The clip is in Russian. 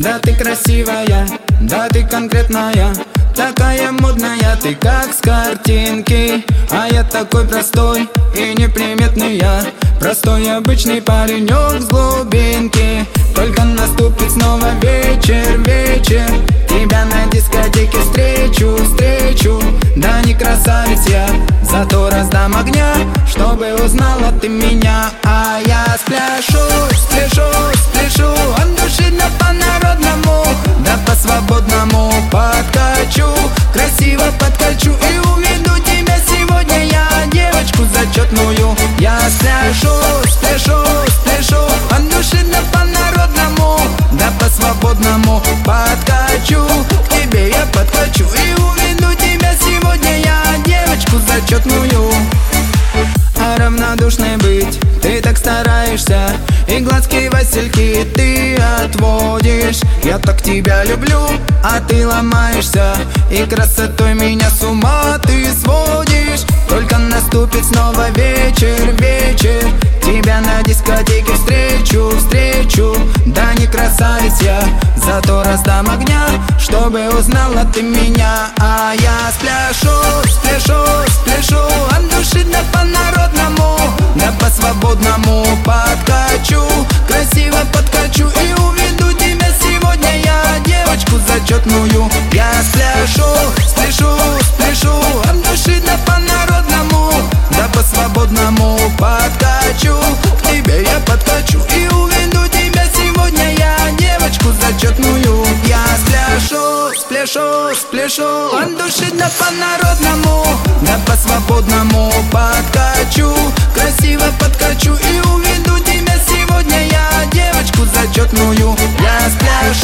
Да ты красивая, да ты конкретная, такая модная, ты как с картинки. А я такой простой и неприметный я, простой обычный паренек с глубинки. Только наступит снова вечер, вечер, тебя на дискотеке встречу, встречу. Да не красавец я, зато раздам огня, чтобы узнала ты меня. А я спляшу, спляшу, спляшу от души да по-народному, да по-свободному подкачу, красиво подкачу и уведу тебя сегодня я, девочку зачетную. Я спляшу, спляшу, спляшу от души да по-народному, да по-свободному подкачу, к тебе я подкачу и уведу тебя сегодня я, девочку зачетную. А равнодушной быть ты так стараешься, и глазки васильки ты отводишь. Я так тебя люблю, а ты ломаешься, и красотой меня с ума ты сводишь. Только наступит снова вечер, вечер, тебя на дискотеке встречу, встречу. Да не красавец я, зато раздам огня, чтобы узнала ты меня. А я спляшу, спляшу, спляшу от души да по-народному, да по-свободному подкачу, красиво подкачу и уведу тебя сегодня я, девочку зачетную. Я спляшу, спляшу, спляшу от души да по-народному, да по-свободному подкачу, к тебе я подкачу и уведу тебя сегодня я, девочку зачетную. Я спляшу, спляшу, спляшу от души да по-народному, да по-свободному подкачу, красиво подкачу и уведу тебя сегодня я, девочку зачетную. Я спляшу.